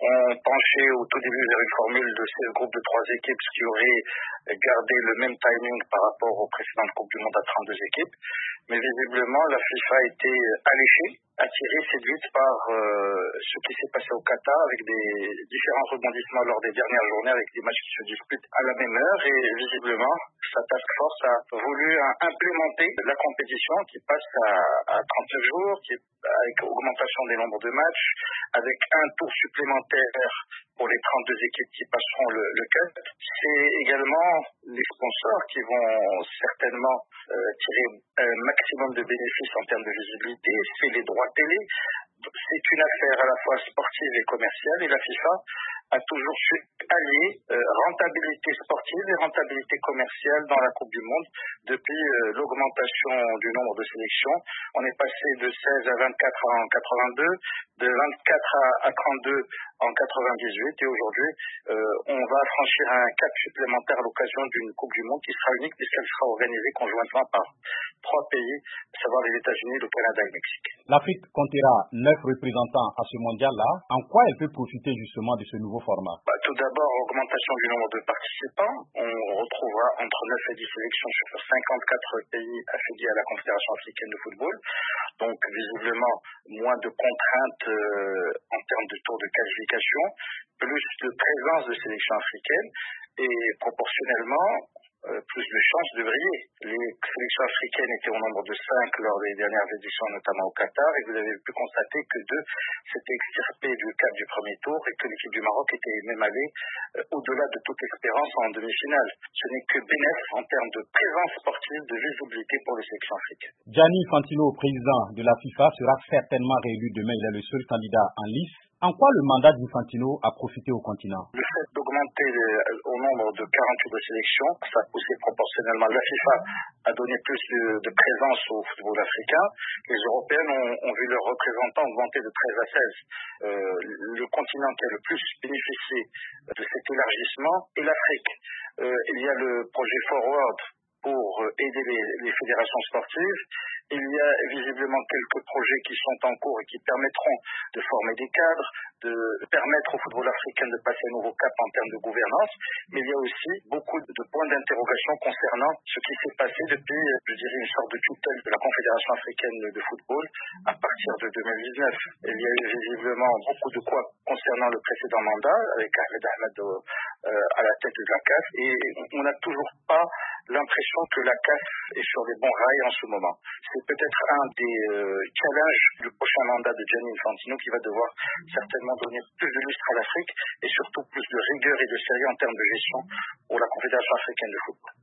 sont penchés au tout début vers une formule de 16 groupes de 3 équipes, ce qui aurait gardé le même timing par rapport aux précédentes Coupes du Monde à 32 équipes. Mais visiblement, la FIFA a été alléchée, attirée, séduite par ce qui s'est passé au Qatar avec des différents rebondissements lors des dernières journées avec des matchs qui se disputent à la même heure. Et visiblement, sa task force a voulu implémenter la compétition qui passe à 39 jours, avec augmentation des nombres de matchs, avec un tour supplémentaire pour les 32 équipes qui passeront le cut. C'est également les sponsors qui vont certainement tirer un maximum de bénéfices en termes de visibilité. C'est les droits télé. C'est une affaire à la fois sportive et commerciale et la FIFA a toujours su allier rentabilité sportive et rentabilité commerciale dans la Coupe du Monde depuis l'augmentation du nombre de sélections. On est passé de 16 à 24 en 82, de 24 à 32 en 98 et aujourd'hui on va franchir un cap supplémentaire à l'occasion d'une Coupe du Monde qui sera unique puisqu'elle sera organisée conjointement par 3 pays, à savoir les États-Unis, le Canada et le Mexique. L'Afrique comptera 9 représentants à ce mondial-là. En quoi elle peut profiter justement de ce nouveau format? Tout d'abord, augmentation du nombre de participants. On retrouvera entre 9 et 10 sélections sur 54 pays affiliés à la Confédération africaine de football. Donc, visiblement, moins de contraintes en termes de tour de qualification, plus de présence de sélections africaines et proportionnellement, plus de chances de briller. Les sélections africaines étaient au nombre de 5 lors des dernières éditions, notamment au Qatar, et vous avez pu constater que 2 s'étaient extirpés du cap du premier tour et que l'équipe du Maroc était même allée au-delà de toute espérance en demi-finale. Ce n'est que bénéf en termes de présence sportive, de visibilité pour les sélections africaines. Gianni Infantino, président de la FIFA, sera certainement réélu demain. Il est le seul candidat en lice. En quoi le mandat d'Infantino a profité au continent? Le fait d'augmenter au nombre de 48 sélections, ça a poussé proportionnellement. La FIFA a donné plus de présence au football africain. Les Européennes ont vu leurs représentants augmenter de 13 à 16. Le continent qui a le plus bénéficié de cet élargissement est l'Afrique. Il y a le projet Forward pour aider les fédérations sportives. Il y a visiblement quelques projets qui sont en cours et qui permettront de former des cadres, de permettre au football africain de passer un nouveau cap en termes de gouvernance. Mais il y a aussi beaucoup de points d'interrogation concernant ce qui s'est passé depuis, je dirais, une sorte de tutelle de la Confédération africaine de football à partir de 2019. Il y a eu visiblement beaucoup de quoi concernant le précédent mandat avec Ahmed Ahmed à la tête de la CAF et on n'a toujours pas l'impression que la CAF est sur les bons rails en ce moment. C'est peut-être un des challenges du prochain mandat de Gianni Infantino qui va devoir certainement donner plus de lustre à l'Afrique et surtout plus de rigueur et de sérieux en termes de gestion pour la Confédération africaine de football.